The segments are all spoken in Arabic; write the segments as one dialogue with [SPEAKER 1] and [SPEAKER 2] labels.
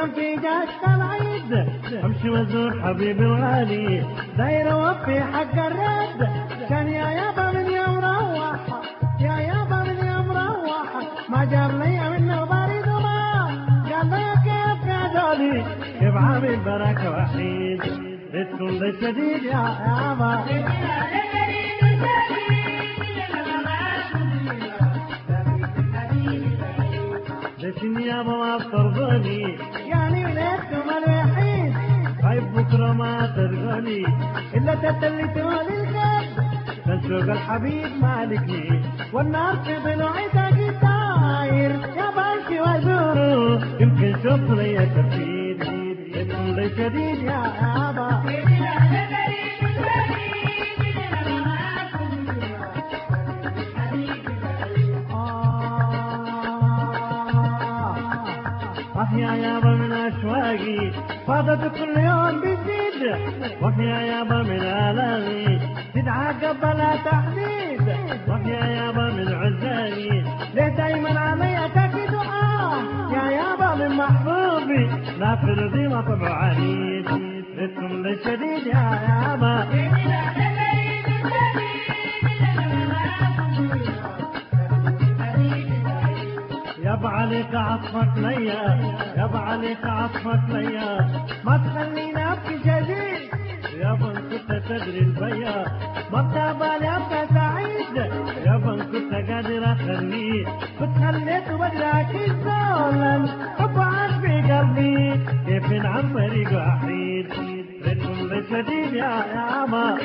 [SPEAKER 1] كان في جاشة العيد امشي وازور حبيبي الغالي داير اوفي حق الرد كان يا يابا من يوم روحه يا يابا من يوم روحه ما جاب لي منه بريد وما قال لي كيف قالولي كيف عامل بركة وحيد ريتكم ذي شديد يا يابا ليش يابا ما بترضوني يعني ليتكم الوحيد خايف بكره ما ترضوني الا تتلتوني الكذب تنسوق الحبيب مالكني والنار في ضلوعي تاقي داير يا بمشي وازوره يمكن شوف لي تفيد ليتكم ذي شديد يا يابا يا يابا من أشواقي فاضت كل يوم بتزيد ويا يابا من آلامي تتعاقب بلا تحديد ويا يابا من عزاني ليه دايما علي تاكي دعاء يا يابا من محبوبي لا في رضي ما طبع عنيد ريتكم للشديد يا يابا يابا عليك عطفك ليا يابا عليك عطفك ليا ما تخليني ابكي جديد يابا ان كنت تدري البيا ما بتقبل ابقى سعيد يابا ان كنت قادر اخليه كنت خليته بدراك الزولن حب عاش في قلبي كيف نعم فريق وحيد ريتكم للشديد يا يابا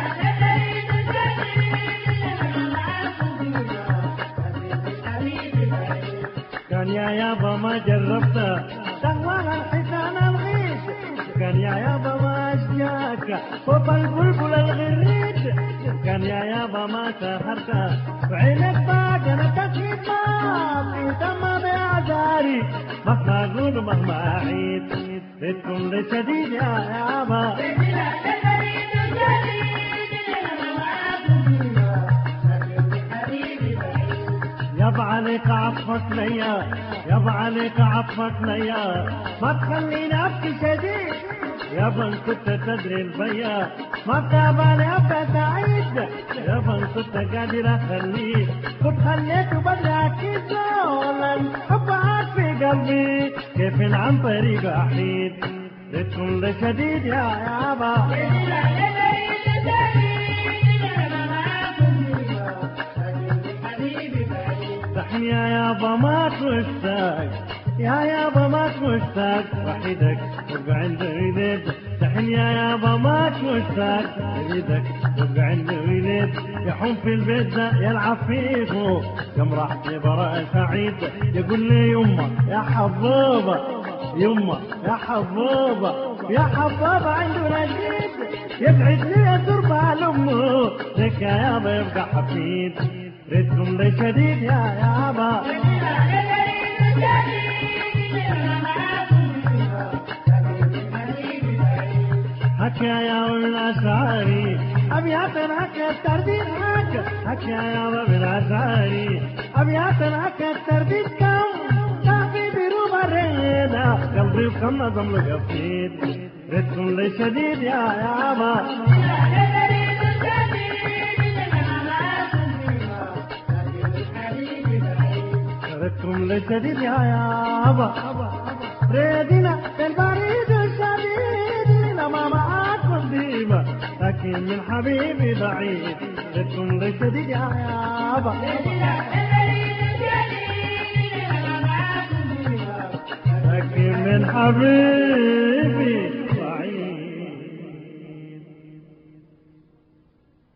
[SPEAKER 1] كان يا يابا ما جربت تهوى الحسان الغيث كان يا يابا ما اشجاك فوق البلبل الغريد كان يا يابا ما سهرت وعينك باقنا تكيد ما في تم باعذاري مهما اقول مهما اعيد ريتكم لشديد يا يابا يابا عليك عطفك ليا يابا عليك عطفك ليا ما تخليني ابكي شديد يابا ان كنت تدري البيا ما بتقبل ابقى سعيد يابا ان كنت قادر اخليه كنت خليته بدراك زولن حب عاش في قلبي كيف عن طريق احيد ريتكم لشديد يا يابا يا يابا ما مشتاق يا يابا ما مشتاق وحيدك تبقى عند وليد دحين يا يابا ما مشتاق وليدك تبقى عند وليد يحوم في البيت ده يلعب فيه كم راح براء سعيد يقول لي يما يا حبوبه يما يا حبوبه يا حبوبه عنده نشيد يبعد لي تربى لامه لك يا يابا يبقى حفيد ريتكم لشديد يا يابا هك يا يابا من أشعاري أبيات هك الترديد هك يا يابا من أشعاري أبيات هك الترديد كم تعفي بروب الرينا قلبي وكم نظم لقفيد ريتكم لشديد يا يابا ريتكم لشديد يا يابا ريدنا البريد الشديد لنا ما معاكم ديما لكن من حبيبي بعيد ريتكم لشديد يا يابا لكن من حبيبي